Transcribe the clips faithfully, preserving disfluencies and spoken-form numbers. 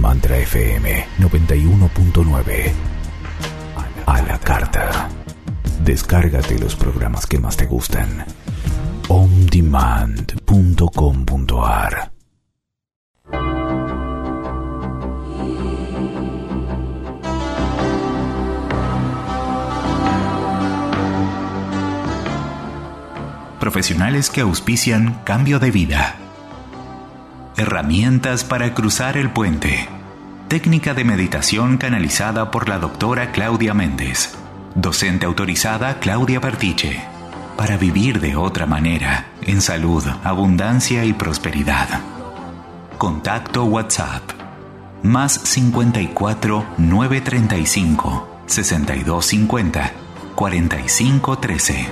Mantra F M noventa y uno punto nueve. A la carta. Descárgate los programas que más te gustan. on demand punto com punto a r. Profesionales que auspician Cambio de Vida. Herramientas para cruzar el puente. Técnica de meditación canalizada por la doctora Claudia Méndez. Docente autorizada Claudia Pertiche. Para vivir de otra manera, en salud, abundancia y prosperidad. Contacto WhatsApp. Más cincuenta y cuatro, novecientos treinta y cinco, sesenta y dos cincuenta, cuarenta y cinco trece.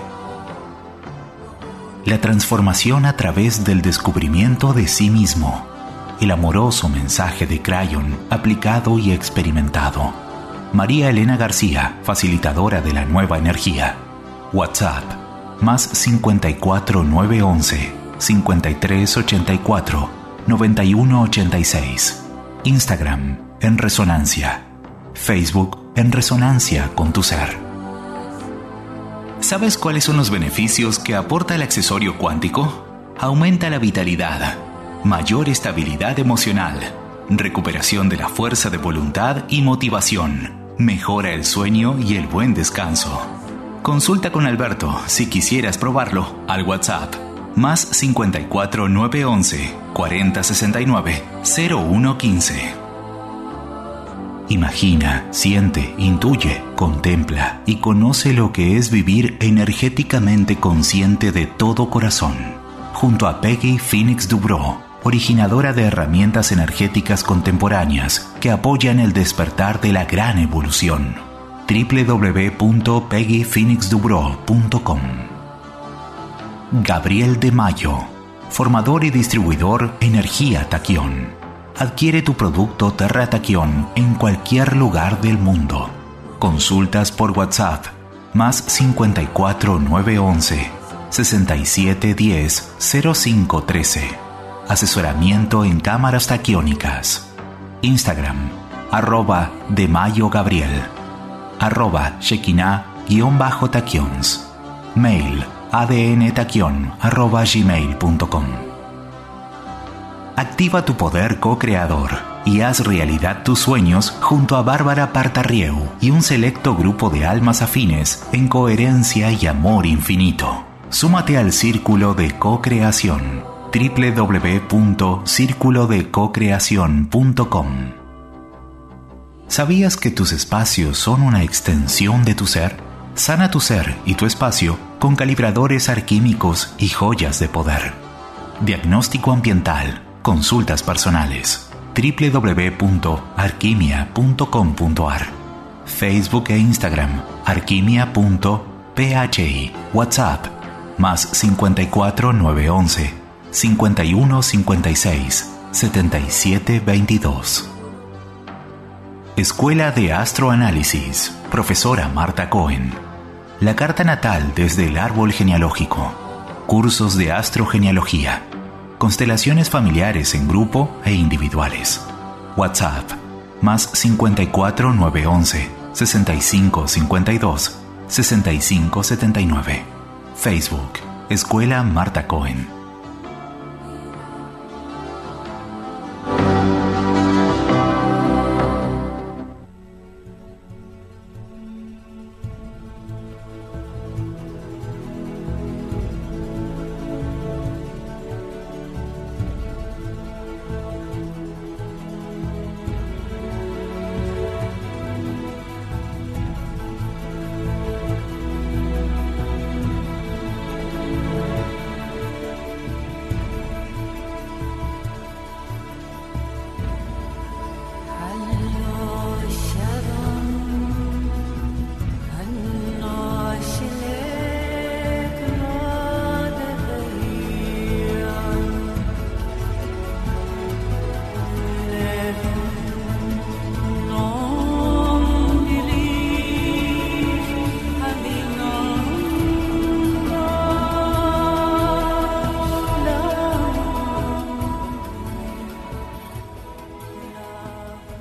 La transformación a través del descubrimiento de sí mismo. El amoroso mensaje de Crayon aplicado y experimentado. María Elena García, facilitadora de la nueva energía. WhatsApp, más cincuenta y cuatro, novecientos once, cincuenta y tres ochenta y cuatro, noventa y uno ochenta y seis. Instagram, En Resonancia. Facebook, En Resonancia con tu ser. ¿Sabes cuáles son los beneficios que aporta el accesorio cuántico? Aumenta la vitalidad, mayor estabilidad emocional, recuperación de la fuerza de voluntad y motivación, mejora el sueño y el buen descanso. Consulta con Alberto si quisieras probarlo al WhatsApp más cincuenta y cuatro, novecientos once, cuarenta sesenta y nueve, cero uno quince. Imagina, siente, intuye, contempla y conoce lo que es vivir energéticamente consciente de todo corazón. Junto a Peggy Phoenix Dubrow, originadora de herramientas energéticas contemporáneas que apoyan el despertar de la gran evolución. doble u doble u doble u punto peggy phoenix dubrow punto com. Gabriel de Mayo, formador y distribuidor Energía Taquión. Adquiere tu producto Terra Taquión en cualquier lugar del mundo. Consultas por WhatsApp más cincuenta y cuatro, novecientos once, sesenta y siete diez, cero cinco trece. Asesoramiento en cámaras taquiónicas. Instagram, arroba de Mayo Gabriel, arroba Shekinah-taquions. Mail, adntaquion, arroba gmail punto com. Activa tu poder co-creador y haz realidad tus sueños junto a Bárbara Partarrieu y un selecto grupo de almas afines en coherencia y amor infinito. Súmate al Círculo de Co-Creación. doble u doble u doble u punto círculo de co creación punto com. ¿Sabías que tus espacios son una extensión de tu ser? Sana tu ser y tu espacio con calibradores alquímicos y joyas de poder. Diagnóstico ambiental. Consultas personales. doble u doble u doble u punto alquimia punto com punto a r. Facebook e Instagram. alquimia punto p h i. WhatsApp. Más cincuenta y cuatro, novecientos once, cincuenta y uno cincuenta y seis, setenta y siete veintidós. Escuela de Astroanálisis. Profesora Marta Cohen. La carta natal desde el árbol genealógico. Cursos de astrogenealogía. Constelaciones familiares en grupo e individuales. WhatsApp más cincuenta y cuatro, novecientos once, sesenta y cinco cincuenta y dos, sesenta y cinco setenta y nueve. Facebook Escuela Marta Cohen.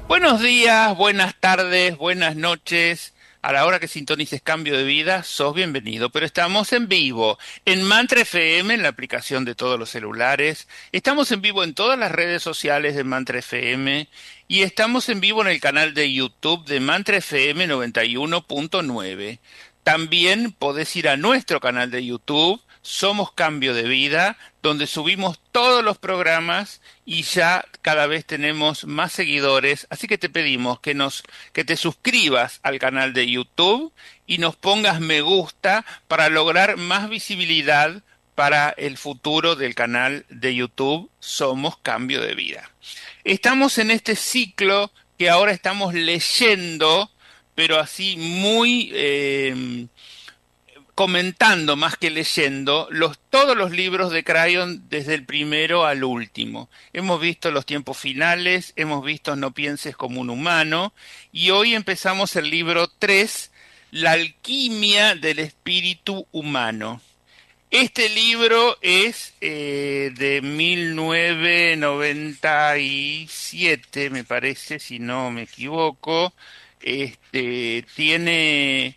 Buenos días, buenas tardes, buenas noches. A la hora que sintonices Cambio de Vida, sos bienvenido. Pero estamos en vivo en Mantra F M, en la aplicación de todos los celulares. Estamos en vivo en todas las redes sociales de Mantra F M. Y estamos en vivo en el canal de YouTube de Mantra F M noventa y uno punto nueve. También podés ir a nuestro canal de YouTube, Somos Cambio de Vida, donde subimos todos los programas y ya cada vez tenemos más seguidores. Así que te pedimos que nos, que te suscribas al canal de YouTube y nos pongas me gusta para lograr más visibilidad para el futuro del canal de YouTube Somos Cambio de Vida. Estamos en este ciclo que ahora estamos leyendo, pero así muy eh, comentando más que leyendo los, todos los libros de Crayon desde el primero al último. Hemos visto Los tiempos finales, hemos visto No pienses como un humano, y hoy empezamos el libro tres, La alquimia del espíritu humano. Este libro es eh, de mil novecientos noventa y siete, me parece, si no me equivoco. Este, tiene,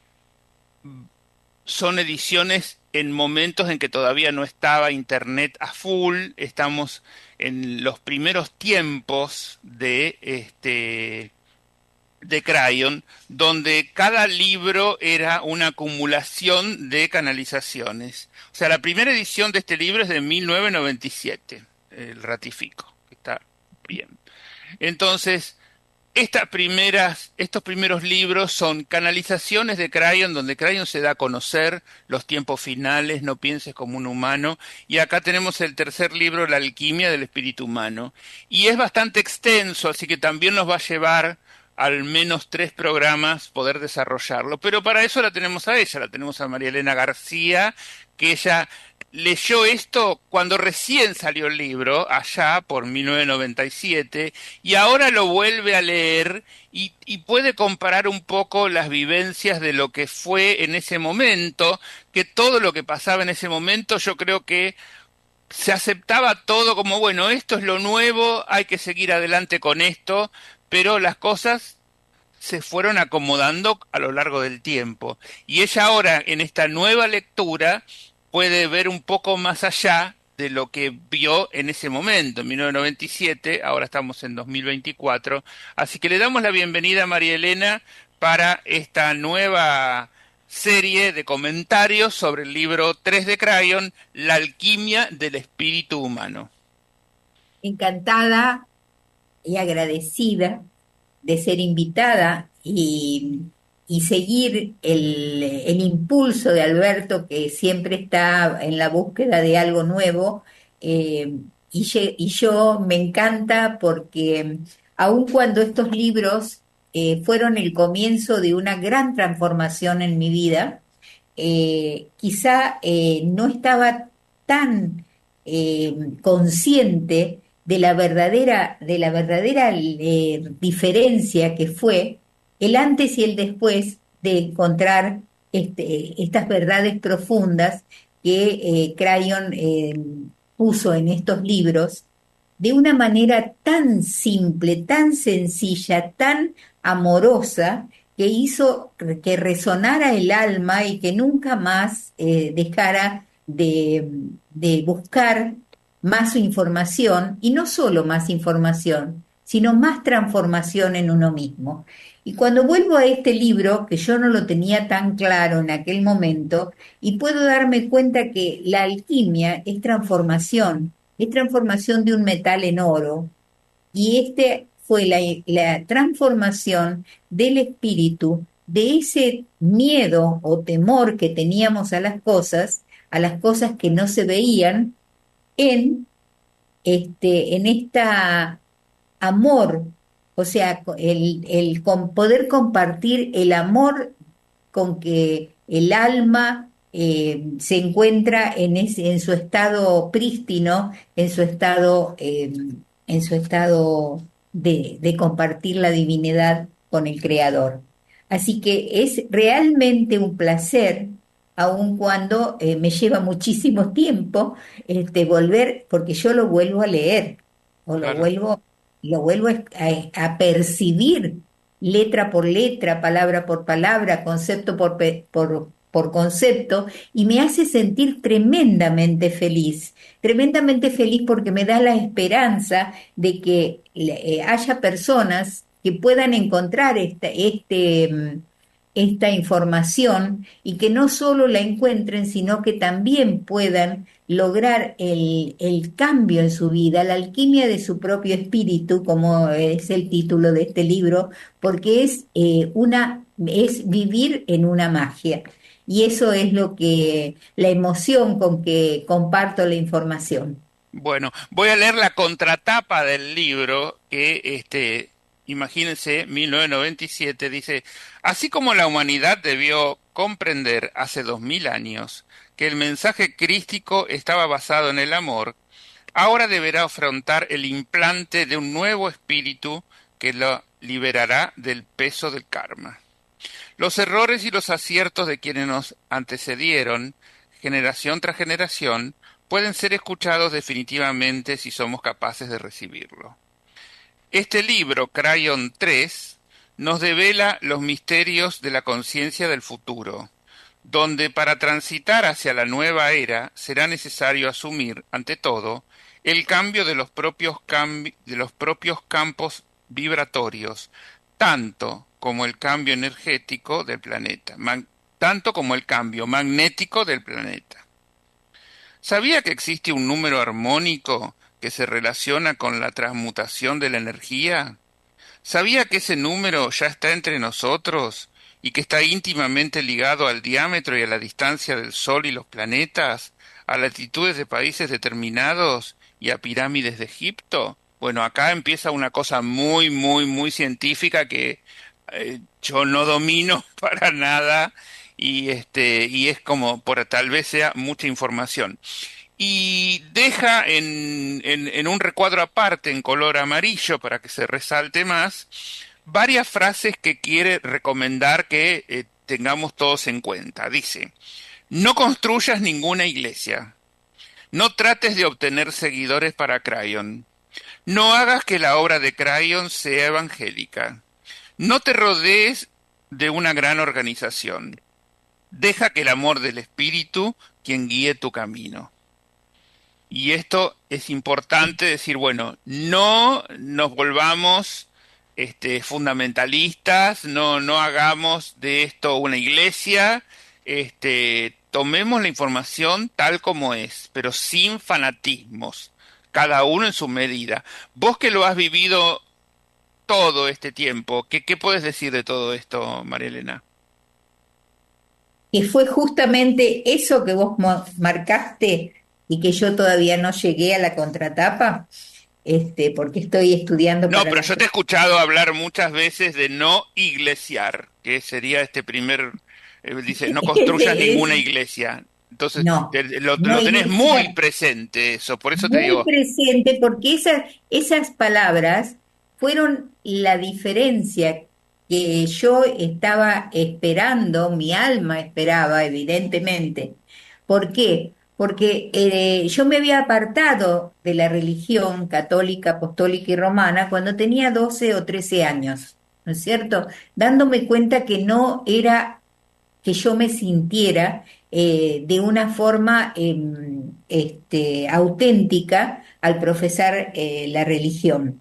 son ediciones en momentos en que todavía no estaba internet a full. Estamos en los primeros tiempos de este de Crayon, donde cada libro era una acumulación de canalizaciones. O sea, la primera edición de este libro es de mil novecientos noventa y siete, eh, ratifico, está bien. Entonces, estas primeras, estos primeros libros son canalizaciones de Crayon, donde Crayon se da a conocer los tiempos finales, No pienses como un humano, y acá tenemos el tercer libro, La alquimia del espíritu humano, y es bastante extenso, así que también nos va a llevar al menos tres programas poder desarrollarlo, pero para eso la tenemos a ella, la tenemos a María Elena García, que ella leyó esto cuando recién salió el libro, allá por mil novecientos noventa y siete, y ahora lo vuelve a leer y, y puede comparar un poco las vivencias de lo que fue en ese momento, que todo lo que pasaba en ese momento yo creo que se aceptaba todo como, bueno, esto es lo nuevo, hay que seguir adelante con esto, pero las cosas se fueron acomodando a lo largo del tiempo. Y ella ahora, en esta nueva lectura, puede ver un poco más allá de lo que vio en ese momento, en mil novecientos noventa y siete, ahora estamos en dos mil veinticuatro. Así que le damos la bienvenida a María Elena para esta nueva serie de comentarios sobre el libro tres de Crayon, La alquimia del espíritu humano. Encantada y agradecida de ser invitada y, y seguir el, el impulso de Alberto, que siempre está en la búsqueda de algo nuevo, eh, y, y yo me encanta porque aun cuando estos libros eh, fueron el comienzo de una gran transformación en mi vida, eh, quizá eh, no estaba tan eh, consciente de la verdadera, de la verdadera eh, diferencia que fue el antes y el después de encontrar este, estas verdades profundas que eh, Crayon eh, puso en estos libros de una manera tan simple, tan sencilla, tan amorosa, que hizo que resonara el alma y que nunca más eh, dejara de, de buscar más información, y no solo más información, sino más transformación en uno mismo. Y cuando vuelvo a este libro, que yo no lo tenía tan claro en aquel momento, y puedo darme cuenta que la alquimia es transformación, es transformación de un metal en oro, y este fue la, la transformación del espíritu, de ese miedo o temor que teníamos a las cosas, a las cosas que no se veían, en este, en esta amor, o sea, el, el con poder compartir el amor con que el alma eh, se encuentra en, ese, en su estado prístino, en su estado, eh, en su estado de, de compartir la divinidad con el Creador. Así que es realmente un placer, aun cuando eh, me lleva muchísimo tiempo este, volver, porque yo lo vuelvo a leer, o lo Claro. vuelvo lo vuelvo a, a percibir letra por letra, palabra por palabra, concepto por, por, por concepto, y me hace sentir tremendamente feliz, tremendamente feliz porque me da la esperanza de que eh, haya personas que puedan encontrar esta, este, esta información y que no solo la encuentren, sino que también puedan lograr el, el cambio en su vida, la alquimia de su propio espíritu, como es el título de este libro, porque es eh, una, es vivir en una magia. Y eso es lo que, la emoción con que comparto la información. Bueno, voy a leer la contratapa del libro que, este, imagínense, mil novecientos noventa y siete dice, así como la humanidad debió comprender hace dos mil años que el mensaje crístico estaba basado en el amor, ahora deberá afrontar el implante de un nuevo espíritu que lo liberará del peso del karma. Los errores y los aciertos de quienes nos antecedieron, generación tras generación, pueden ser escuchados definitivamente si somos capaces de recibirlo. Este libro, Crayon tres, nos devela los misterios de la conciencia del futuro, donde para transitar hacia la nueva era será necesario asumir, ante todo, el cambio de los propios, cambi- de los propios campos vibratorios, tanto como el cambio energético del planeta, man- tanto como el cambio magnético del planeta. ¿Sabía que existe un número armónico que se relaciona con la transmutación de la energía? ¿Sabía que ese número ya está entre nosotros y que está íntimamente ligado al diámetro y a la distancia del Sol y los planetas, a latitudes de países determinados y a pirámides de Egipto? Bueno, acá empieza una cosa muy, muy, muy científica que eh, yo no domino para nada y este y es como por tal vez sea mucha información. Y deja en, en, en un recuadro aparte, en color amarillo, para que se resalte más, varias frases que quiere recomendar que eh, tengamos todos en cuenta. Dice, no construyas ninguna iglesia. No trates de obtener seguidores para Crayon. No hagas que la obra de Crayon sea evangélica. No te rodees de una gran organización. Deja que el amor del espíritu quien guíe tu camino. Y esto es importante decir, bueno, no nos volvamos este, fundamentalistas, no, no hagamos de esto una iglesia, este, tomemos la información tal como es, pero sin fanatismos, cada uno en su medida. Vos que lo has vivido todo este tiempo, ¿qué, qué puedes decir de todo esto, María Elena? Que fue justamente eso que vos mo- marcaste y que yo todavía no llegué a la contratapa, este, porque estoy estudiando No, para pero la... yo te he escuchado hablar muchas veces de no iglesiar, que sería este primer, eh, dice, no construyas Ese es, ninguna iglesia. Entonces, no, te- lo, no lo tenés muy iniciar, presente eso, por eso te muy digo, presente, porque esas, esas palabras fueron la diferencia que yo estaba esperando, mi alma esperaba, evidentemente. ¿Por qué? Porque eh, yo me había apartado de la religión católica, apostólica y romana cuando tenía doce o trece años, ¿no es cierto? Dándome cuenta que no era que yo me sintiera eh, de una forma eh, este, auténtica al profesar eh, la religión.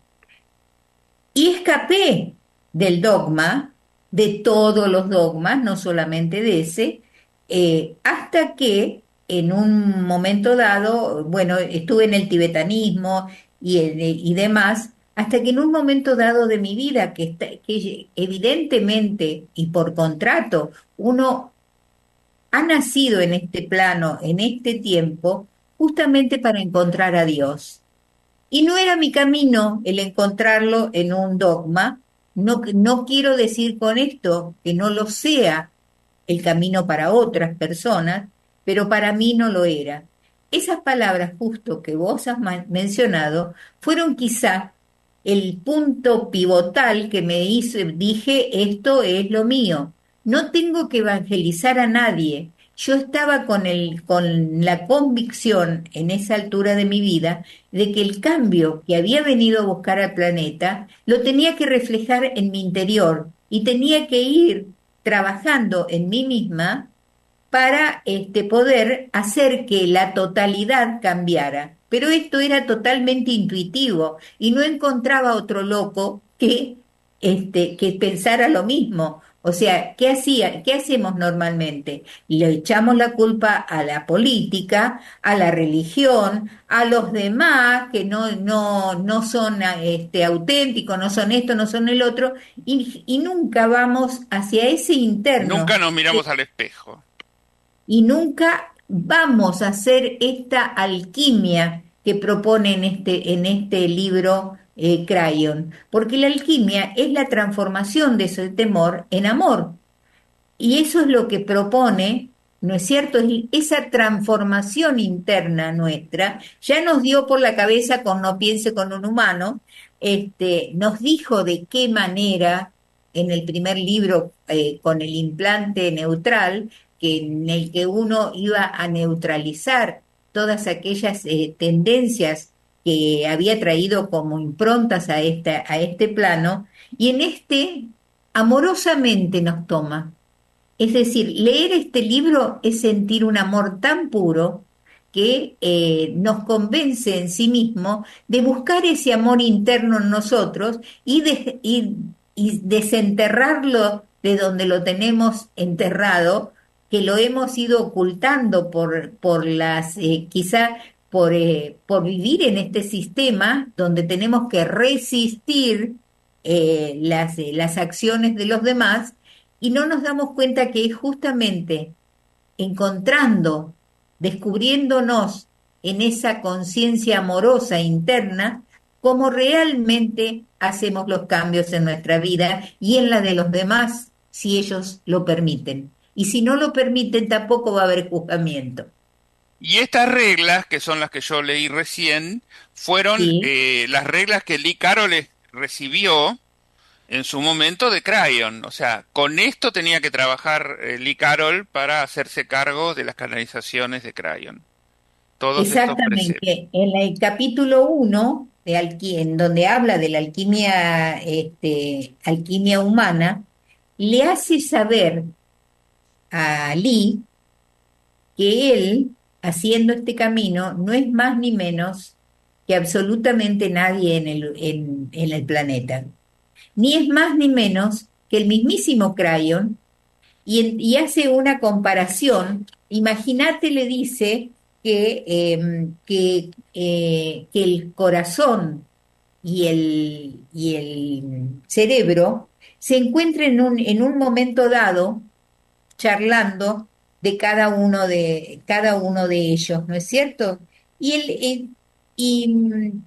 Y escapé del dogma, de todos los dogmas, no solamente de ese, eh, hasta que en un momento dado, bueno, estuve en el tibetanismo y, el- y demás, hasta que en un momento dado de mi vida, que, está- que evidentemente y por contrato, uno ha nacido en este plano, en este tiempo, justamente para encontrar a Dios. Y no era mi camino el encontrarlo en un dogma. No, no quiero decir con esto que no lo sea el camino para otras personas, pero para mí no lo era. Esas palabras justo que vos has ma- mencionado fueron quizá el punto pivotal que me hizo, dije, esto es lo mío. No tengo que evangelizar a nadie. yo estaba con el, con la convicción en esa altura de mi vida de que el cambio que había venido a buscar al planeta lo tenía que reflejar en mi interior y tenía que ir trabajando en mí misma para este, poder hacer que la totalidad cambiara. Pero esto era totalmente intuitivo y no encontraba otro loco que, este, que pensara lo mismo. O sea, ¿qué hacía, qué hacemos normalmente? Le echamos la culpa a la política, a la religión, a los demás que no, no, no son este, auténticos, no son esto, no son el otro, y, y nunca vamos hacia ese Nunca interno nos miramos al espejo. y nunca vamos a hacer esta alquimia que propone en este, en este libro eh, Crayon, porque la alquimia es la transformación de ese temor en amor, y eso es lo que propone, ¿no es cierto? Es esa transformación interna nuestra, ya nos dio por la cabeza con No piense con un humano, este, nos dijo de qué manera en el primer libro eh, con el implante neutral, que en el que uno iba a neutralizar todas aquellas eh, tendencias que había traído como improntas a, esta, a este plano, y en este amorosamente nos toma. Es decir, leer este libro es sentir un amor tan puro que eh, nos convence en sí mismo de buscar ese amor interno en nosotros y, de- y- y desenterrarlo de donde lo tenemos enterrado, que lo hemos ido ocultando por, por las, eh, quizá por, eh, por vivir en este sistema donde tenemos que resistir eh, las, eh, las acciones de los demás y no nos damos cuenta que es justamente encontrando, descubriéndonos en esa conciencia amorosa interna, cómo realmente hacemos los cambios en nuestra vida y en la de los demás, si ellos lo permiten. Y si no lo permiten, tampoco va a haber juzgamiento. Y estas reglas, que son las que yo leí recién, fueron ¿Sí? eh, las reglas que Lee Carroll recibió en su momento de Crayon. O sea, con esto tenía que trabajar eh, Lee Carroll para hacerse cargo de las canalizaciones de Crayon. Todos estos preceptos. Exactamente. En el capítulo uno de alqui- en donde habla de la alquimia, este, alquimia humana, le hace saber a Lee que él, haciendo este camino, no es más ni menos que absolutamente nadie en el, en, en el planeta. Ni es más ni menos que el mismísimo Crayon, y, en- y hace una comparación. Imagínate, le dice que, eh, que, eh, que el corazón y el, y el cerebro se encuentran en un, en un momento dado charlando de cada uno de, cada uno de ellos, ¿no es cierto? Y, el, el- y mm,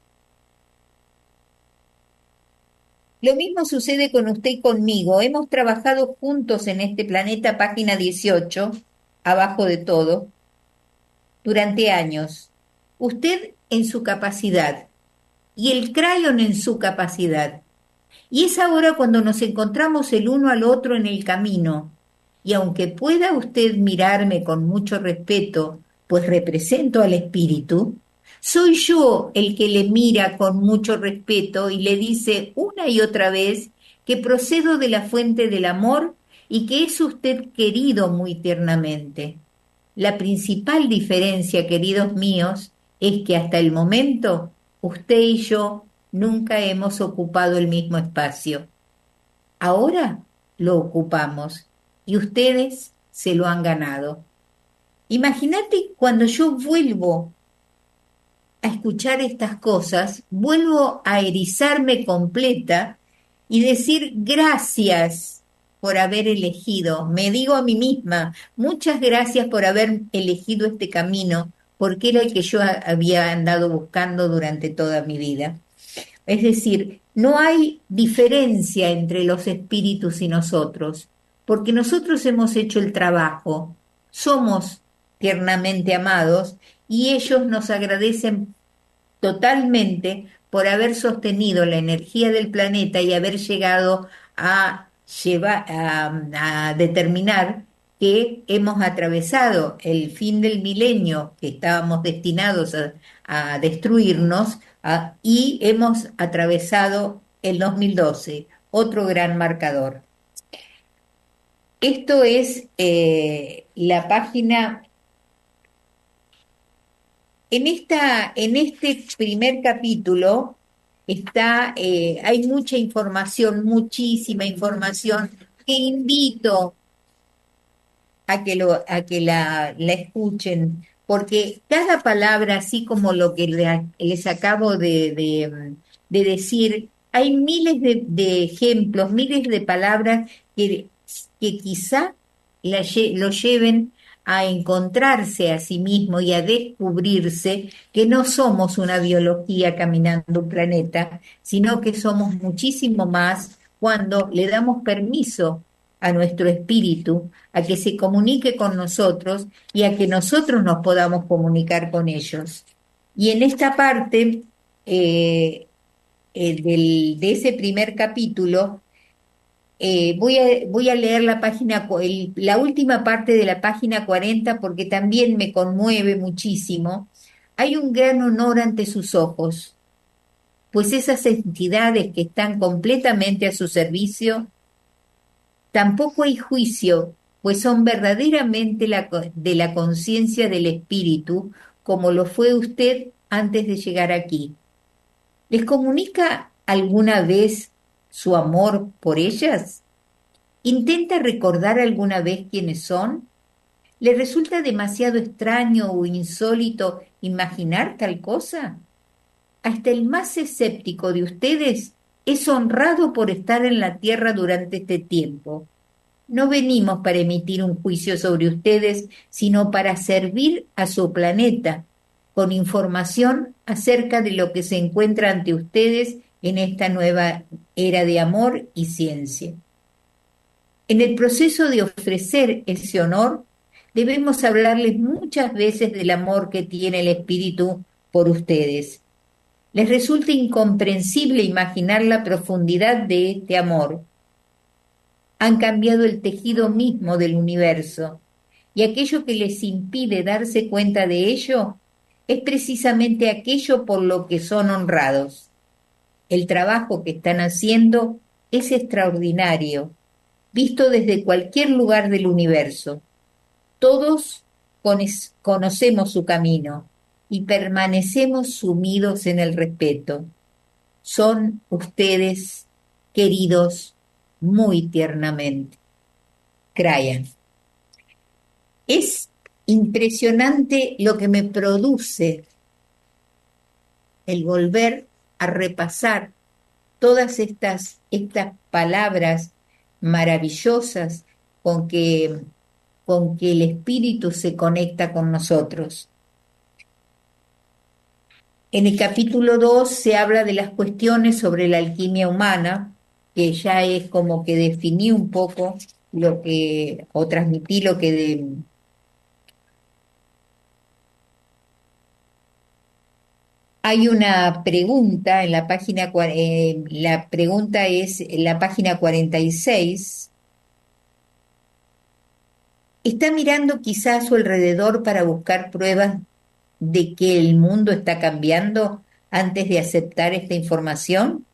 lo mismo sucede con usted y conmigo. Hemos trabajado juntos en este planeta, página dieciocho, abajo de todo, durante años. Usted en su capacidad y el crayon en su capacidad. Y es ahora cuando nos encontramos el uno al otro en el camino. Y aunque pueda usted mirarme con mucho respeto, pues represento al espíritu, soy yo el que le mira con mucho respeto y le dice una y otra vez que procedo de la fuente del amor y que es usted querido muy tiernamente. La principal diferencia, queridos míos, es que hasta el momento usted y yo nunca hemos ocupado el mismo espacio. Ahora lo ocupamos y ustedes se lo han ganado. Imagínate cuando yo vuelvo a escuchar estas cosas, vuelvo a erizarme completa y decir gracias por haber elegido. Me digo a mí misma, muchas gracias por haber elegido este camino, porque era el que yo a- había andado buscando durante toda mi vida. Es decir, no hay diferencia entre los espíritus y nosotros, porque nosotros hemos hecho el trabajo, somos tiernamente amados y ellos nos agradecen totalmente por haber sostenido la energía del planeta y haber llegado a llevar a, a determinar que hemos atravesado el fin del milenio, que estábamos destinados a, a destruirnos, a- y hemos atravesado el dos mil doce, otro gran marcador. Esto es eh, la página. En esta, en este primer capítulo está, eh, hay mucha información, muchísima información, que invito a que, lo, a que la, la escuchen, porque cada palabra, así como lo que le- les acabo de, de- de decir, hay miles de, de ejemplos, miles de palabras que, que quizá la lle- lo lleven a encontrarse a sí mismo y a descubrirse que no somos una biología caminando un planeta, sino que somos muchísimo más cuando le damos permiso a nuestro espíritu a que se comunique con nosotros y a que nosotros nos podamos comunicar con ellos. Y en esta parte eh, eh, del- de ese primer capítulo, eh, voy a, voy a leer la página, cu- el- la última parte de la página cuarenta porque también me conmueve muchísimo. Hay un gran honor ante sus ojos, pues esas entidades que están completamente a su servicio. Tampoco hay juicio, pues son verdaderamente la co- de la conciencia del espíritu, como lo fue usted antes de llegar aquí. ¿Les comunica alguna vez su amor por ellas? ¿Intenta recordar alguna vez quiénes son? ¿Le resulta demasiado extraño o insólito imaginar tal cosa? Hasta el más escéptico de ustedes es honrado por estar en la tierra durante este tiempo. No venimos para emitir un juicio sobre ustedes, sino para servir a su planeta con información acerca de lo que se encuentra ante ustedes en esta nueva era de amor y ciencia. En el proceso de ofrecer ese honor, debemos hablarles muchas veces del amor que tiene el Espíritu por ustedes. Les resulta incomprensible imaginar la profundidad de este amor. Han cambiado el tejido mismo del universo, y aquello que les impide darse cuenta de ello es precisamente aquello por lo que son honrados. El trabajo que están haciendo es extraordinario, visto desde cualquier lugar del universo. Todos conocemos su camino y permanecemos sumidos en el respeto. Son ustedes queridos muy tiernamente. Cryan. Es impresionante lo que me produce el volver a repasar todas estas, estas palabras maravillosas con que, con que el espíritu se conecta con nosotros. En el capítulo dos se habla de las cuestiones sobre la alquimia humana, que ya es como que definí un poco lo que, o transmití lo que de, hay una pregunta en la página, cua- eh, la pregunta es en la página cuarenta y seis. ¿Está mirando quizá a su alrededor para buscar pruebas de que el mundo está cambiando antes de aceptar esta información?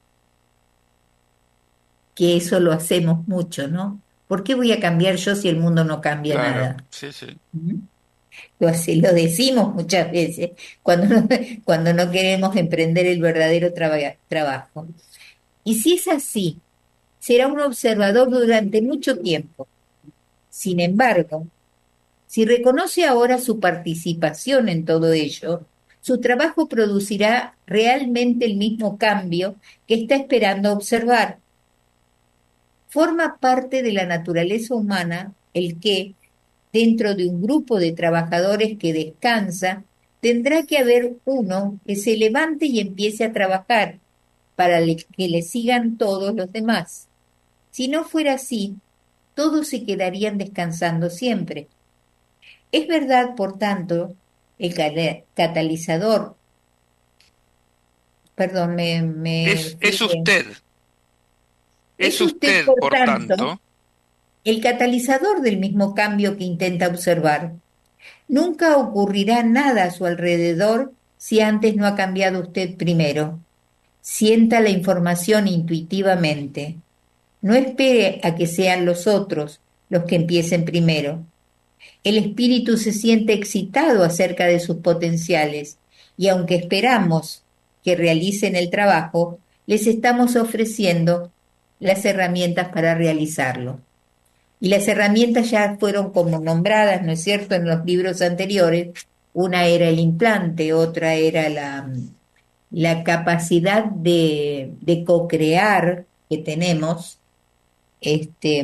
Que eso lo hacemos mucho, ¿no? ¿Por qué voy a cambiar yo si el mundo no cambia Claro, nada? sí, sí. ¿Mm? Lo, hace- lo decimos muchas veces cuando no, cuando no queremos emprender el verdadero traba- trabajo. Y si es así, será un observador durante mucho tiempo. Sin embargo, si reconoce ahora su participación en todo ello, su trabajo producirá realmente el mismo cambio que está esperando observar. Forma parte de la naturaleza humana el que, dentro de un grupo de trabajadores que descansa, tendrá que haber uno que se levante y empiece a trabajar para le- que le sigan todos los demás. Si no fuera así, todos se quedarían descansando siempre. Es verdad, por tanto, el cala- catalizador, perdón, me, me Es, fui es de- usted, es Es usted, usted, por por tanto, tanto, el catalizador del mismo cambio que intenta observar. Nunca ocurrirá nada a su alrededor si antes no ha cambiado usted primero. Sienta la información intuitivamente. No espere a que sean los otros los que empiecen primero. El espíritu se siente excitado acerca de sus potenciales y aunque esperamos que realicen el trabajo, les estamos ofreciendo las herramientas para realizarlo. Y las herramientas ya fueron como nombradas, ¿no es cierto?, en los libros anteriores. Una era el implante, otra era la, la capacidad de, de co-crear que tenemos. Este,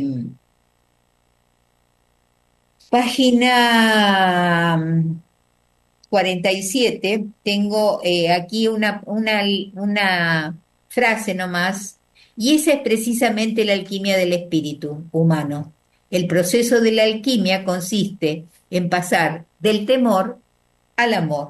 página cuarenta y siete, tengo eh, aquí una, una, una frase nomás, y esa es precisamente la alquimia del espíritu humano. El proceso de la alquimia consiste en pasar del temor al amor.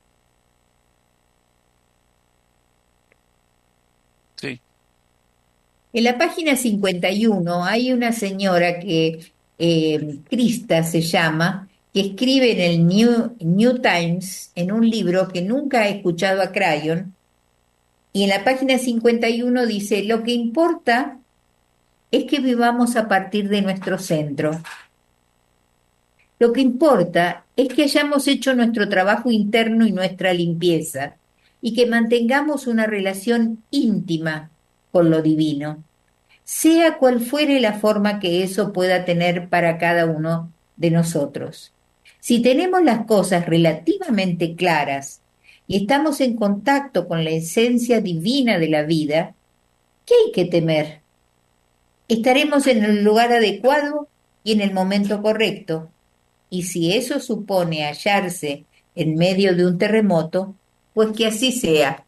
Sí. En la página cincuenta y uno hay una señora que, eh, Krista se llama, que escribe en el New, New Times, en un libro que nunca he escuchado a Crayon, y en la página cincuenta y uno dice, lo que importa es que vivamos a partir de nuestro centro. Lo que importa es que hayamos hecho nuestro trabajo interno y nuestra limpieza, y que mantengamos una relación íntima con lo divino, sea cual fuere la forma que eso pueda tener para cada uno de nosotros. Si tenemos las cosas relativamente claras y estamos en contacto con la esencia divina de la vida, ¿qué hay que temer? Estaremos en el lugar adecuado y en el momento correcto. Y si eso supone hallarse en medio de un terremoto, pues que así sea.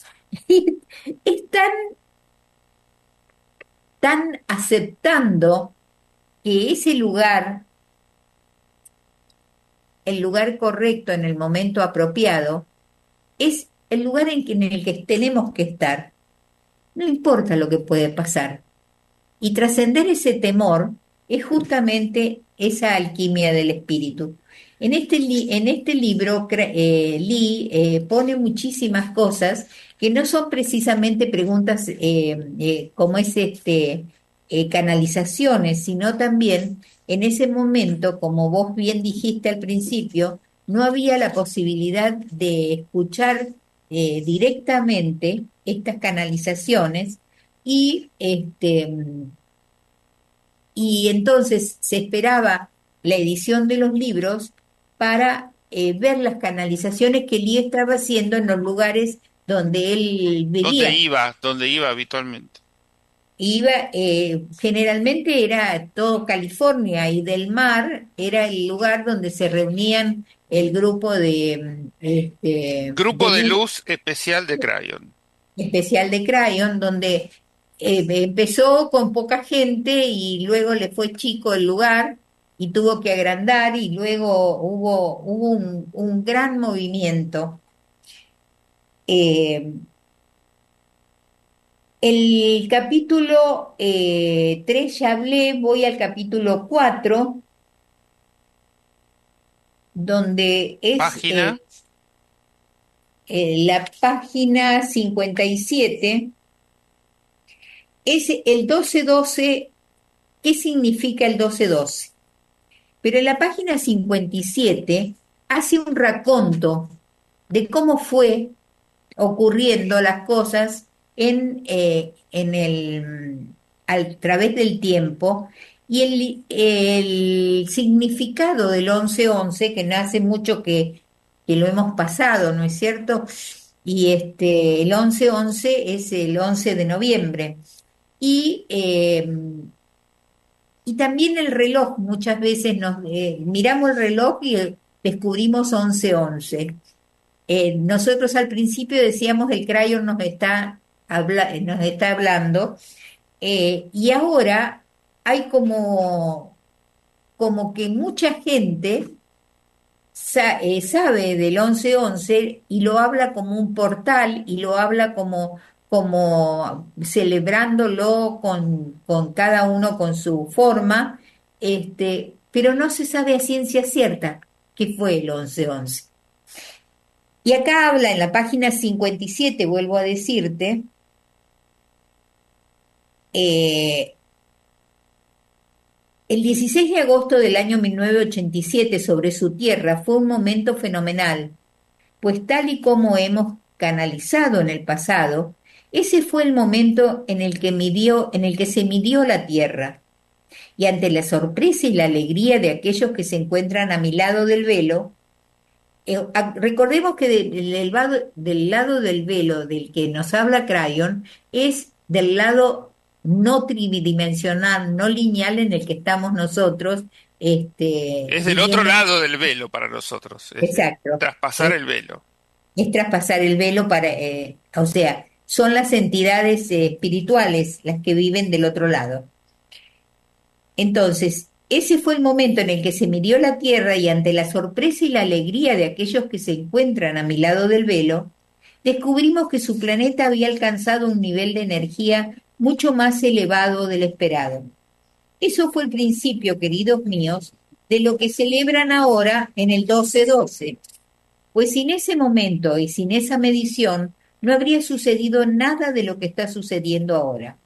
Están tan aceptando que ese lugar, el lugar correcto en el momento apropiado, es el lugar en, que, en el que tenemos que estar. No importa lo que puede pasar. Y trascender ese temor es justamente esa alquimia del espíritu. En este, li en este libro, eh, Lee eh, pone muchísimas cosas que no son precisamente preguntas eh, eh, como es este, eh, canalizaciones, sino también en ese momento, como vos bien dijiste al principio, no había la posibilidad de escuchar eh, directamente estas canalizaciones y este y entonces se esperaba la edición de los libros para eh, ver las canalizaciones que Lee estaba haciendo en los lugares donde él vivía. ¿Dónde iba? ¿Dónde iba habitualmente? Iba, eh, generalmente era todo California y Del Mar era el lugar donde se reunían el grupo de, este, Grupo de de luz luz especial de Crayon. especial de Crayon, donde eh, empezó con poca gente y luego le fue chico el lugar y tuvo que agrandar y luego hubo, hubo un, un gran movimiento. Eh, el capítulo eh, tres ya hablé, voy al capítulo cuatro, donde es eh, Página. eh, la página cincuenta y siete, es el doce doce. ¿Qué significa el doce doce? Pero en la página cincuenta y siete hace un raconto de cómo fue ocurriendo las cosas en, eh, en el, a través del tiempo y el, el significado del once once, que no hace mucho que, que lo hemos pasado, ¿no es cierto? Y este, el once once es el once de noviembre. Y eh, Y también el reloj, muchas veces nos eh, miramos el reloj y eh, descubrimos once once. Eh, nosotros al principio decíamos el crayon nos está, habla nos está hablando, eh, y ahora hay como, como que mucha gente sa eh, sabe del once once y lo habla como un portal y lo habla como como celebrándolo con, con cada uno con su forma este, pero no se sabe a ciencia cierta qué fue el once once. Y acá habla en la página cincuenta y siete, vuelvo a decirte, eh, el dieciséis de agosto del año mil novecientos ochenta y siete sobre su tierra fue un momento fenomenal, pues tal y como hemos canalizado en el pasado, ese fue el momento en el que midió, en el que se midió la tierra. Y ante la sorpresa y la alegría de aquellos que se encuentran a mi lado del velo, eh, a, recordemos que de, del, lado, del lado del velo del que nos habla Crayon es del lado no tridimensional, no lineal en el que estamos nosotros. Este, Es del viviendo. otro lado del velo para nosotros. Es Exacto. traspasar Es, el velo. es traspasar el velo para, eh, o sea, son las entidades eh, espirituales las que viven del otro lado. Entonces, ese fue el momento en el que se midió la Tierra y ante la sorpresa y la alegría de aquellos que se encuentran a mi lado del velo, descubrimos que su planeta había alcanzado un nivel de energía mucho más elevado del esperado. Eso fue el principio, queridos míos, de lo que celebran ahora en el doce doce, pues sin ese momento y sin esa medición no habría sucedido nada de lo que está sucediendo ahora.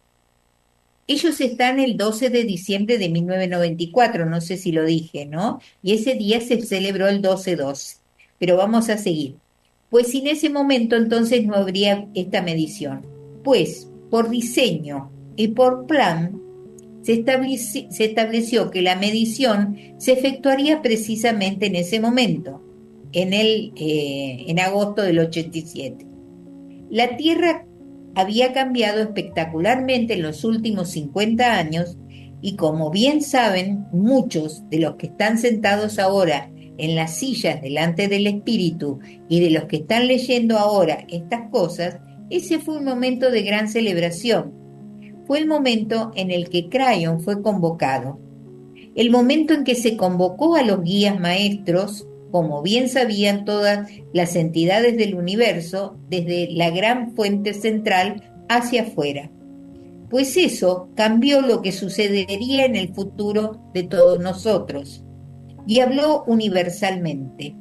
Ellos están el doce de diciembre de mil novecientos noventa y cuatro, no sé si lo dije, ¿no? Y ese día se celebró el doce doce. Pero vamos a seguir. Pues sin ese momento entonces no habría esta medición. Pues por diseño y por plan se estableció, se estableció que la medición se efectuaría precisamente en ese momento, en, el, eh, en agosto del ochenta y siete. La Tierra había cambiado espectacularmente en los últimos cincuenta años y como bien saben muchos de los que están sentados ahora en las sillas delante del espíritu y de los que están leyendo ahora estas cosas, ese fue un momento de gran celebración. Fue el momento en el que Crayon fue convocado, el momento en que se convocó a los guías maestros, como bien sabían todas las entidades del universo, desde la gran fuente central hacia afuera. Pues eso cambió lo que sucedería en el futuro de todos nosotros, y habló universalmente.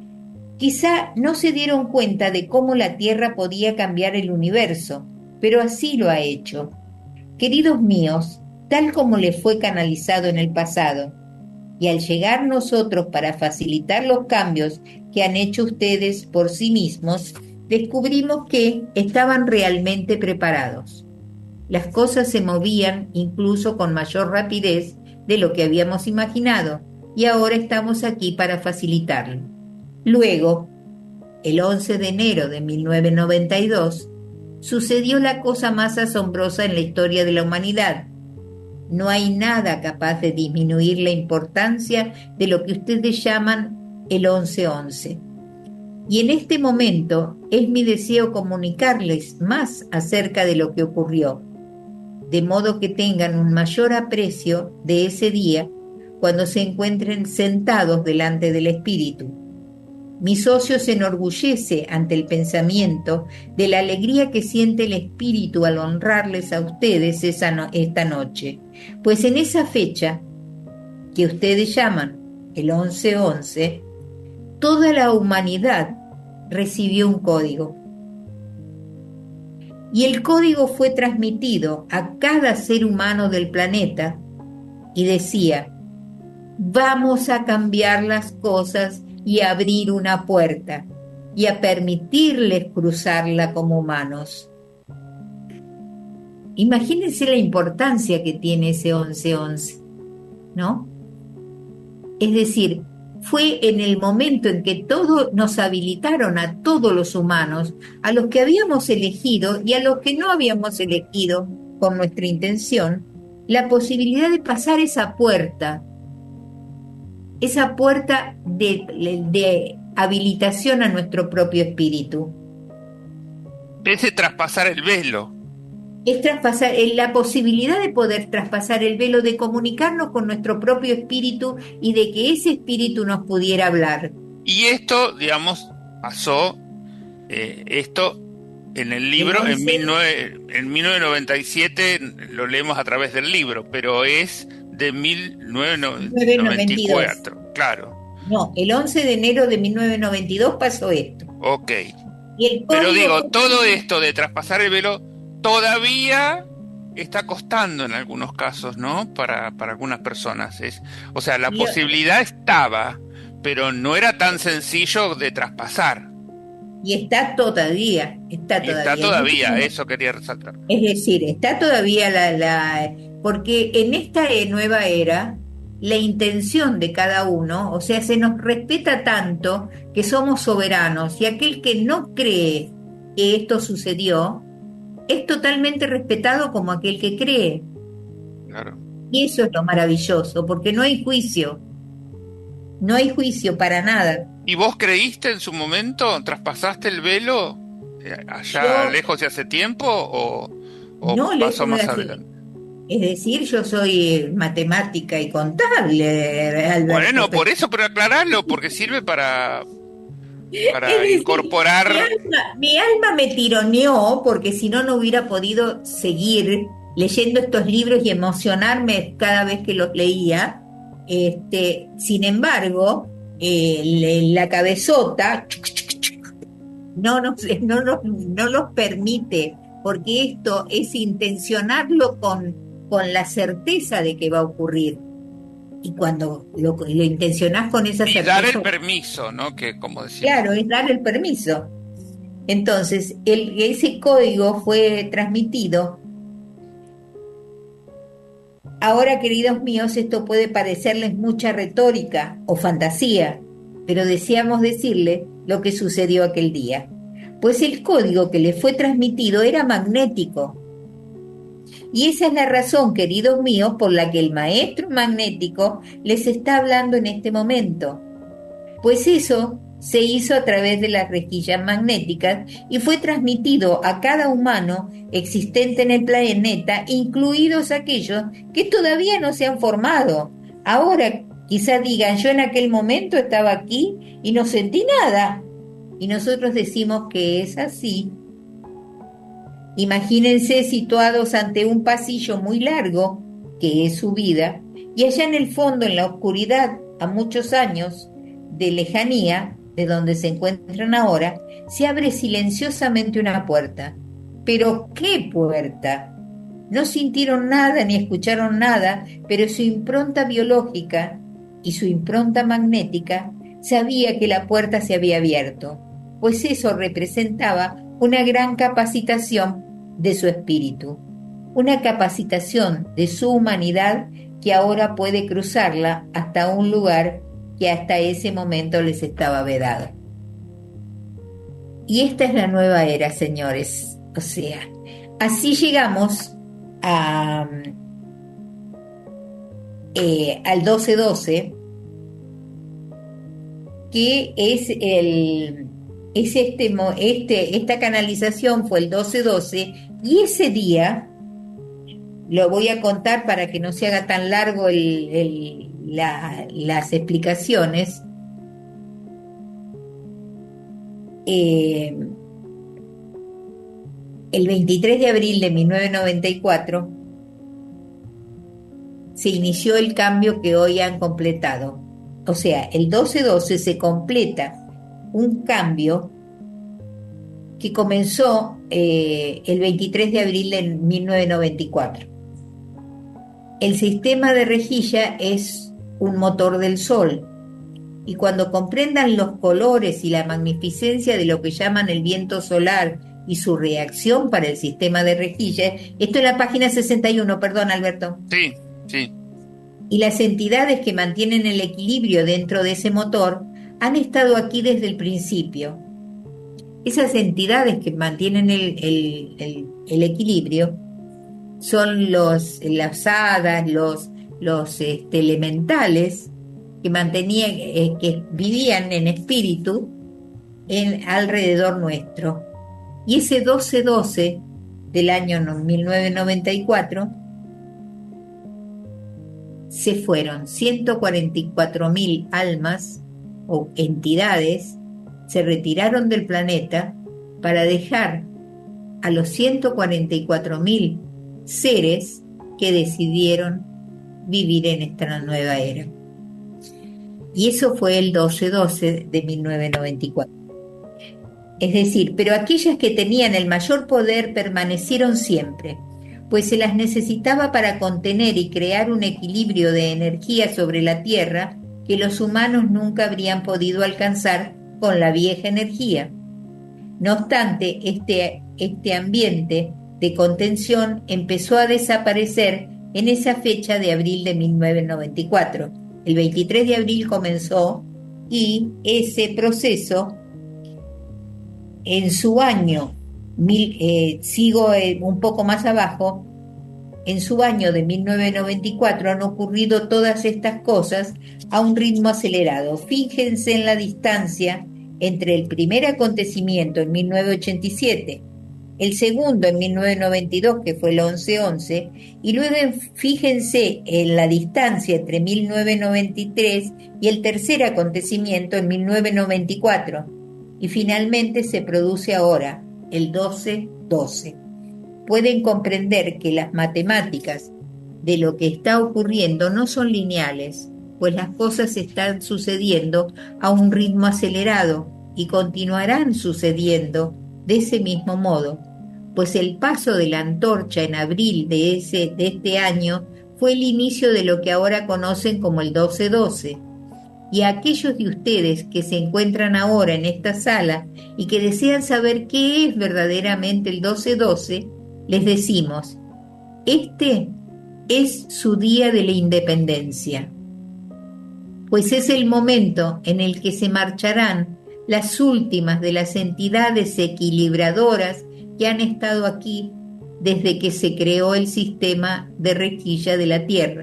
Quizá no se dieron cuenta de cómo la Tierra podía cambiar el universo, pero así lo ha hecho. Queridos míos, tal como le fue canalizado en el pasado, y al llegar nosotros para facilitar los cambios que han hecho ustedes por sí mismos, descubrimos que estaban realmente preparados. Las cosas se movían incluso con mayor rapidez de lo que habíamos imaginado, y ahora estamos aquí para facilitarlo. Luego, el once de enero de mil novecientos noventa y dos, sucedió la cosa más asombrosa en la historia de la humanidad. No hay nada capaz de disminuir la importancia de lo que ustedes llaman el once once. Y en este momento es mi deseo comunicarles más acerca de lo que ocurrió, de modo que tengan un mayor aprecio de ese día cuando se encuentren sentados delante del Espíritu. Mi socio se enorgullece ante el pensamiento de la alegría que siente el Espíritu al honrarles a ustedes esa no- esta noche, pues en esa fecha, que ustedes llaman el once once, toda la humanidad recibió un código. Y el código fue transmitido a cada ser humano del planeta y decía: vamos a cambiar las cosas y a abrir una puerta y a permitirles cruzarla como humanos. Imagínense la importancia que tiene ese once once, ¿no? Es decir, fue en el momento en que todos nos habilitaron a todos los humanos, a los que habíamos elegido y a los que no habíamos elegido con nuestra intención, la posibilidad de pasar esa puerta, esa puerta de, de habilitación a nuestro propio espíritu. Es de traspasar el velo. Es traspasar, es la posibilidad de poder traspasar el velo, de comunicarnos con nuestro propio espíritu y de que ese espíritu nos pudiera hablar. Y esto, digamos, pasó, eh, esto en el libro, en, mil novecientos, en mil novecientos noventa y siete lo leemos a través del libro, pero es de mil novecientos noventa y cuatro, claro. No, el once de enero de mil novecientos noventa y dos pasó esto. Ok. Y el Pero digo, código- todo esto de traspasar el velo todavía está costando en algunos casos, ¿no? Para, para algunas personas. Es, o sea, la Lo- posibilidad estaba, pero no era tan sencillo de traspasar. Y está todavía, está Y todavía. está todavía, Muchos- eso quería resaltar. Es decir, está todavía la, la... Porque en esta e- nueva era, la intención de cada uno, o sea, se nos respeta tanto que somos soberanos y aquel que no cree que esto sucedió, es totalmente respetado como aquel que cree. Claro. Y eso es lo maravilloso, porque no hay juicio, no hay juicio para nada. ¿Y vos creíste en su momento? ¿Traspasaste el velo eh, allá Yo- lejos de hace tiempo o, o No, pasó lejos más de hace- adelante? Es decir, yo soy matemática y contable, Alberto. Bueno, por pero- eso, pero aclararlo, porque sirve para, para Es decir, incorporar. Mi alma, mi alma me tironeó porque si no, no hubiera podido seguir leyendo estos libros y emocionarme cada vez que los leía. Este, sin embargo, eh, le- la cabezota no nos, no, nos, no nos permite, porque esto es intencionarlo con, con la certeza de que va a ocurrir. Y cuando lo, lo intencionás con esa Y certeza... dar el permiso, ¿no? Que como decía. Claro, es dar el permiso. Entonces, el, ese código fue transmitido. Ahora, queridos míos, esto puede parecerles mucha retórica o fantasía, pero deseamos decirle lo que sucedió aquel día. Pues el código que le fue transmitido era magnético. Y esa es la razón, queridos míos, por la que el maestro magnético les está hablando en este momento. Pues eso se hizo a través de las rejillas magnéticas y fue transmitido a cada humano existente en el planeta, incluidos aquellos que todavía no se han formado. Ahora quizá digan, yo en aquel momento estaba aquí y no sentí nada. Y nosotros decimos que es así. Imagínense situados ante un pasillo muy largo, que es su vida, y allá en el fondo, en la oscuridad, a muchos años de lejanía, de donde se encuentran ahora, se abre silenciosamente una puerta. ¿Pero qué puerta? No sintieron nada ni escucharon nada, pero su impronta biológica y su impronta magnética sabía que la puerta se había abierto, pues eso representaba una gran capacitación de su espíritu, una capacitación de su humanidad que ahora puede cruzarla hasta un lugar que hasta ese momento les estaba vedado. Y esta es la nueva era, señores. O sea, así llegamos a, eh, al doce doce, que es el es este, este esta canalización fue el doce doce, y ese día lo voy a contar para que no se haga tan largo el, el, la, las explicaciones. Eh, el veintitrés de abril de mil novecientos noventa y cuatro se inició el cambio que hoy han completado. O sea, el doce doce se completa un cambio que comenzó eh, el veintitrés de abril de mil novecientos noventa y cuatro. El sistema de rejilla es un motor del Sol, y cuando comprendan los colores y la magnificencia de lo que llaman el viento solar y su reacción para el sistema de rejilla, esto es la página sesenta y uno, perdón, Alberto. Sí, sí. Y las entidades que mantienen el equilibrio dentro de ese motor han estado aquí desde el principio. Esas entidades que mantienen el, el, el, el equilibrio son los, las hadas, los, los este, elementales que mantenían, eh, que vivían en espíritu en, alrededor nuestro. Y ese doce doce del año mil novecientos noventa y cuatro se fueron ciento cuarenta y cuatro mil almas o entidades, se retiraron del planeta para dejar a los ciento cuarenta y cuatro mil seres que decidieron vivir en esta nueva era. Y eso fue el doce doce de mil novecientos noventa y cuatro. Es decir, pero aquellas que tenían el mayor poder permanecieron siempre, pues se las necesitaba para contener y crear un equilibrio de energía sobre la Tierra que los humanos nunca habrían podido alcanzar con la vieja energía. No obstante, este, este ambiente de contención empezó a desaparecer en esa fecha de abril de mil novecientos noventa y cuatro. El veintitrés de abril comenzó y ese proceso en su año, mil, eh, sigo eh, un poco más abajo, en su año de mil novecientos noventa y cuatro han ocurrido todas estas cosas a un ritmo acelerado. Fíjense en la distancia entre el primer acontecimiento en mil novecientos ochenta y siete, el segundo en mil novecientos noventa y dos, que fue el once once, y luego fíjense en la distancia entre mil novecientos noventa y tres y el tercer acontecimiento en mil novecientos noventa y cuatro, y finalmente se produce ahora, el doce doce. Pueden comprender que las matemáticas de lo que está ocurriendo no son lineales, pues las cosas están sucediendo a un ritmo acelerado y continuarán sucediendo de ese mismo modo, pues el paso de la antorcha en abril de, ese, de este año fue el inicio de lo que ahora conocen como el doce doce. Y a aquellos de ustedes que se encuentran ahora en esta sala y que desean saber qué es verdaderamente el doce doce, les decimos, este es su día de la independencia, pues es el momento en el que se marcharán las últimas de las entidades equilibradoras que han estado aquí desde que se creó el sistema de rejilla de la Tierra.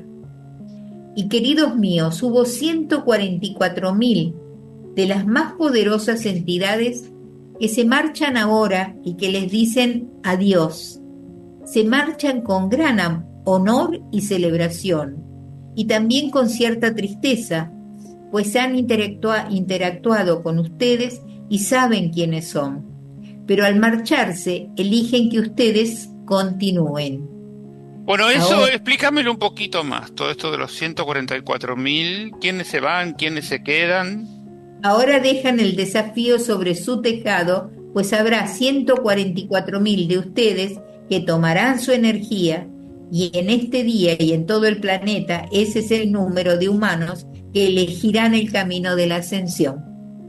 Y queridos míos, hubo ciento cuarenta y cuatro mil de las más poderosas entidades que se marchan ahora y que les dicen adiós. Se marchan con gran honor y celebración, y también con cierta tristeza, pues han interactua- interactuado con ustedes y saben quiénes son. Pero al marcharse, eligen que ustedes continúen. Bueno, eso Ahora, explícamelo un poquito más, todo esto de los ciento cuarenta y cuatro mil, quiénes se van, quiénes se quedan. ahora dejan el desafío sobre su tejado, pues habrá ciento cuarenta y cuatro mil de ustedes que tomarán su energía, y en este día y en todo el planeta ese es el número de humanos que elegirán el camino de la ascensión.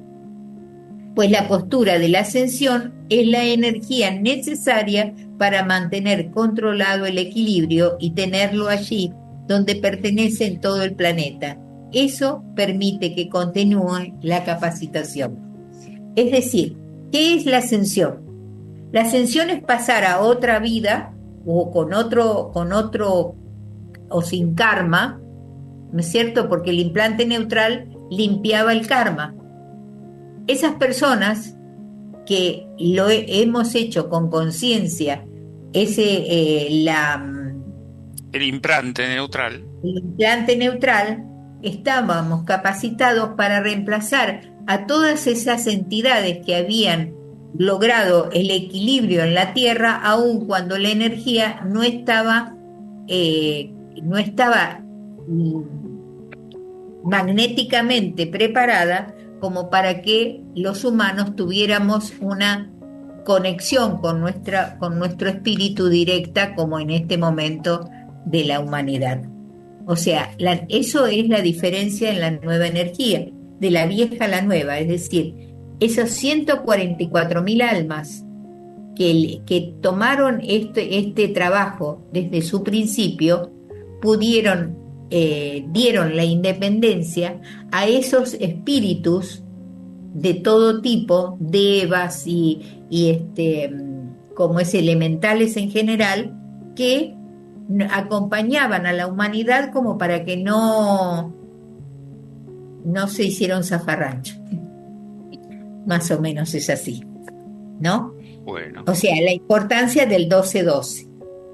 Pues la postura de la ascensión es la energía necesaria para mantener controlado el equilibrio y tenerlo allí donde pertenece en todo el planeta. Eso permite que continúe la capacitación. Es decir, ¿qué es la ascensión? La ascensión es pasar a otra vida o con otro, con otro o sin karma, ¿no es cierto? Porque el implante neutral limpiaba el karma. Esas personas que lo he, hemos hecho con conciencia, ese eh, la El implante neutral. el implante neutral, estábamos capacitados para reemplazar a todas esas entidades que habían logrado el equilibrio en la Tierra, aun cuando la energía no estaba, eh, no estaba mm, magnéticamente preparada como para que los humanos tuviéramos una conexión con, nuestra, con nuestro espíritu directa, como en este momento de la humanidad. O sea, la, eso es la diferencia en la nueva energía, de la vieja a la nueva, es decir, esas ciento cuarenta y cuatro mil almas que, que tomaron este, este trabajo desde su principio, pudieron, eh, dieron la independencia a esos espíritus de todo tipo, devas y, y este, como es elementales en general, que acompañaban a la humanidad como para que no, no se hiciera un zafarrancho. Más o menos es así, ¿no? Bueno. O sea, la importancia del doce doce.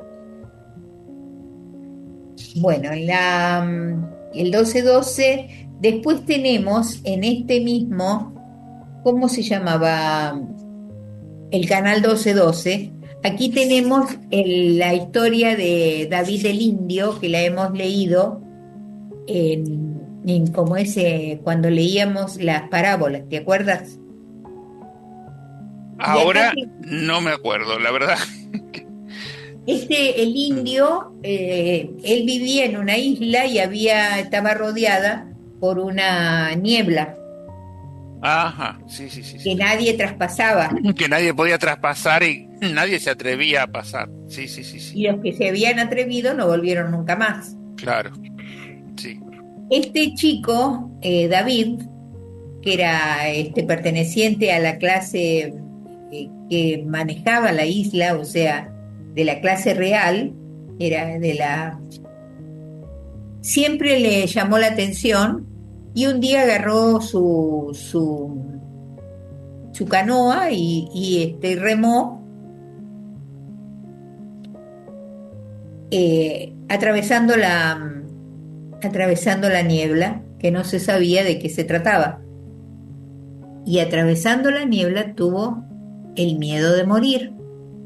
Bueno, la, el doce doce, después tenemos en este mismo, ¿cómo se llamaba? El canal doce doce. Aquí tenemos el, la historia de David el Indio, que la hemos leído en, en como ese, cuando leíamos las parábolas, ¿te acuerdas? Y acá Ahora te- no me acuerdo, la verdad. este, el indio, eh, él vivía en una isla y había, estaba rodeada por una niebla Ajá, sí, sí, sí, que sí. nadie traspasaba. Que nadie podía traspasar y nadie se atrevía a pasar. Sí, sí, sí, sí. Y los que se habían atrevido no volvieron nunca más. Claro, sí. Este chico, eh, David, que era este, perteneciente a la clase eh, que manejaba la isla, o sea, de la clase real, era de la... Siempre le llamó la atención y un día agarró su, su, su canoa y, y, este, remó eh, atravesando la, atravesando la niebla, que no se sabía de qué se trataba. Y atravesando la niebla tuvo el miedo de morir.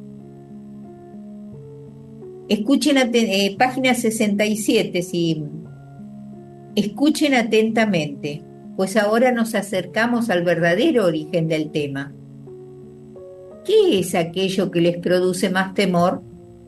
Escuchen, eh, página sesenta y siete, si escuchen atentamente, pues ahora nos acercamos al verdadero origen del tema. ¿Qué es aquello que les produce más temor?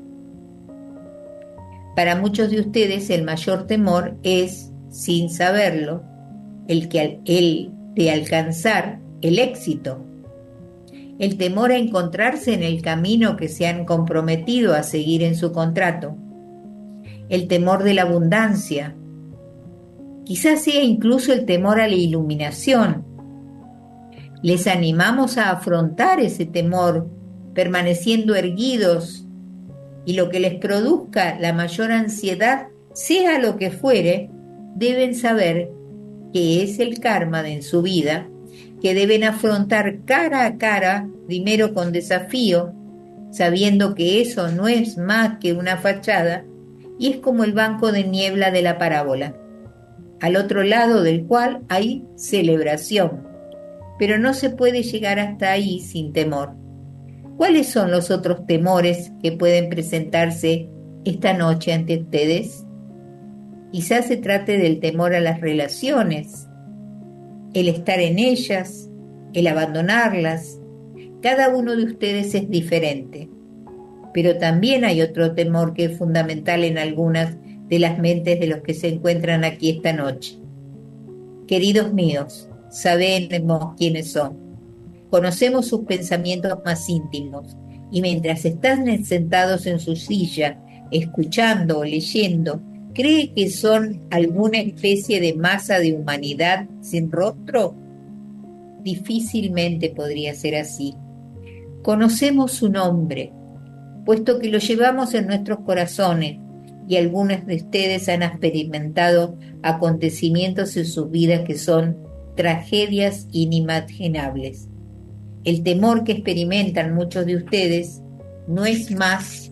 Para muchos de ustedes el mayor temor es, sin saberlo, el, que, el de alcanzar el éxito, el temor a encontrarse en el camino que se han comprometido a seguir en su contrato, el temor de la abundancia, quizás sea incluso el temor a la iluminación. Les animamos a afrontar ese temor permaneciendo erguidos y lo que les produzca la mayor ansiedad, sea lo que fuere, deben saber que es el karma de en su vida, que deben afrontar cara a cara, primero con desafío, sabiendo que eso no es más que una fachada, y es como el banco de niebla de la parábola, al otro lado del cual hay celebración, pero no se puede llegar hasta ahí sin temor. ¿Cuáles son los otros temores que pueden presentarse esta noche ante ustedes? Quizás se trate del temor a las relaciones, el estar en ellas, el abandonarlas. Cada uno de ustedes es diferente, pero también hay otro temor que es fundamental en algunas de las mentes de los que se encuentran aquí esta noche. Queridos míos, sabemos quiénes son, conocemos sus pensamientos más íntimos, y mientras están sentados en su silla, escuchando o leyendo, ¿cree que son alguna especie de masa de humanidad sin rostro? Difícilmente podría ser así. Conocemos su nombre, puesto que lo llevamos en nuestros corazones, y algunos de ustedes han experimentado acontecimientos en sus vidas que son tragedias inimaginables. El temor que experimentan muchos de ustedes no es más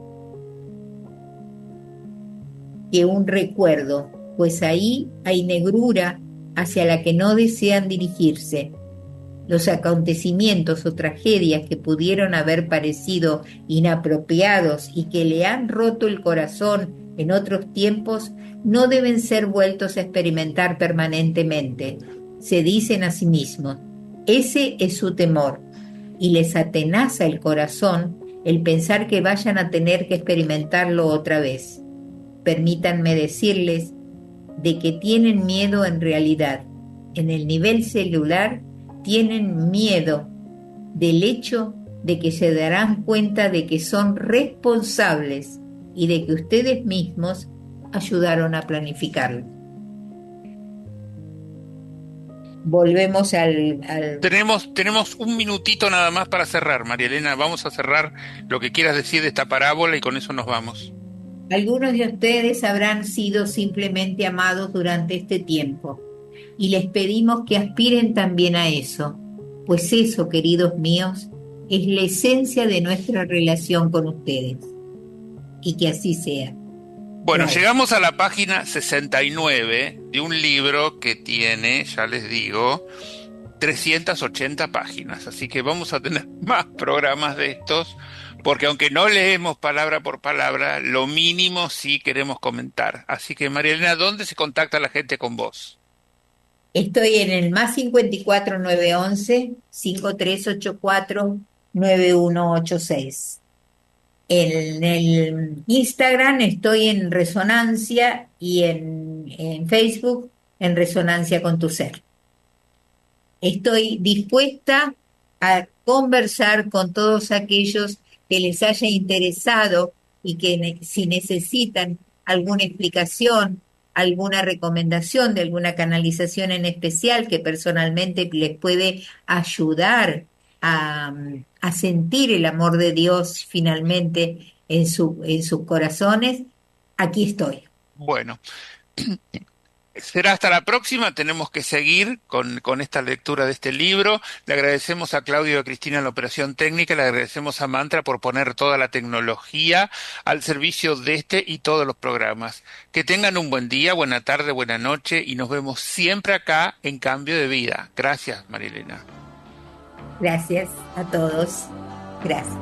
que un recuerdo, pues ahí hay negrura hacia la que no desean dirigirse. Los acontecimientos o tragedias que pudieron haber parecido inapropiados y que le han roto el corazón en otros tiempos no deben ser vueltos a experimentar permanentemente. Se dicen a sí mismos, ese es su temor, y les atenaza el corazón el pensar que vayan a tener que experimentarlo otra vez. Permítanme decirles de que tienen miedo en realidad. En el nivel celular tienen miedo del hecho de que se darán cuenta de que son responsables y de que ustedes mismos ayudaron a planificarlo. Volvemos al... al... Tenemos, tenemos un minutito nada más para cerrar, María Elena. Vamos a cerrar lo que quieras decir de esta parábola y con eso nos vamos. Algunos de ustedes habrán sido simplemente amados durante este tiempo, y les pedimos que aspiren también a eso, pues eso, queridos míos, es la esencia de nuestra relación con ustedes. Y que así sea. Bueno, Claro. llegamos a la página sesenta y nueve de un libro que tiene, ya les digo, trescientas ochenta páginas, así que vamos a tener más programas de estos Porque aunque no leemos palabra por palabra, lo mínimo sí queremos comentar. Así que, María Elena, ¿dónde se contacta la gente con vos? Estoy en el más cincuenta y cuatro nueve once cinco tres ocho cuatro nueve uno ocho seis. En el Instagram estoy en Resonancia y en, en Facebook en Resonancia con tu ser. Estoy dispuesta a conversar con todos aquellos que les haya interesado y que ne- si necesitan alguna explicación, alguna recomendación de alguna canalización en especial que personalmente les puede ayudar a, a sentir el amor de Dios finalmente en su, en sus corazones, aquí estoy. Bueno, será hasta la próxima. Tenemos que seguir con, con esta lectura de este libro. Le agradecemos a Claudio y a Cristina en la operación técnica. Le agradecemos a Mantra por poner toda la tecnología al servicio de este y todos los programas. Que tengan un buen día, buena tarde, buena noche y nos vemos siempre acá en Cambio de Vida. Gracias, María Elena. Gracias a todos. Gracias.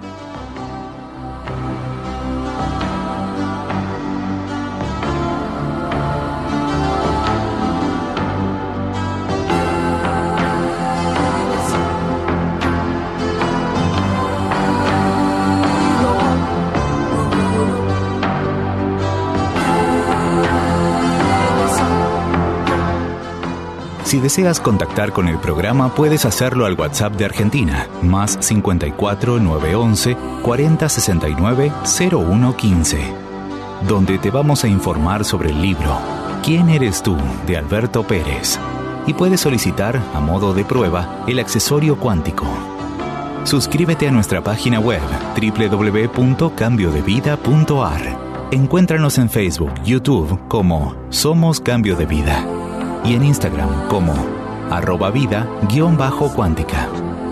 Si deseas contactar con el programa, puedes hacerlo al WhatsApp de Argentina, más cincuenta y cuatro nueve once cuarenta sesenta y nueve cero uno quince, donde te vamos a informar sobre el libro ¿Quién eres tú?, de Alberto Pérez, y puedes solicitar, a modo de prueba, el accesorio cuántico. Suscríbete a nuestra página web doble u doble u doble u punto cambio de vida punto a r. Encuéntranos en Facebook, YouTube como Somos Cambio de Vida y en Instagram como arroba vida guión bajo cuántica.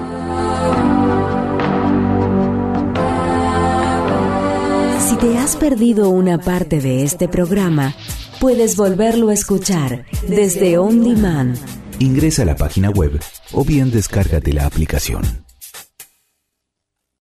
Si te has perdido una parte de este programa, puedes volverlo a escuchar desde On Demand. Ingresa a la página web o bien descárgate la aplicación.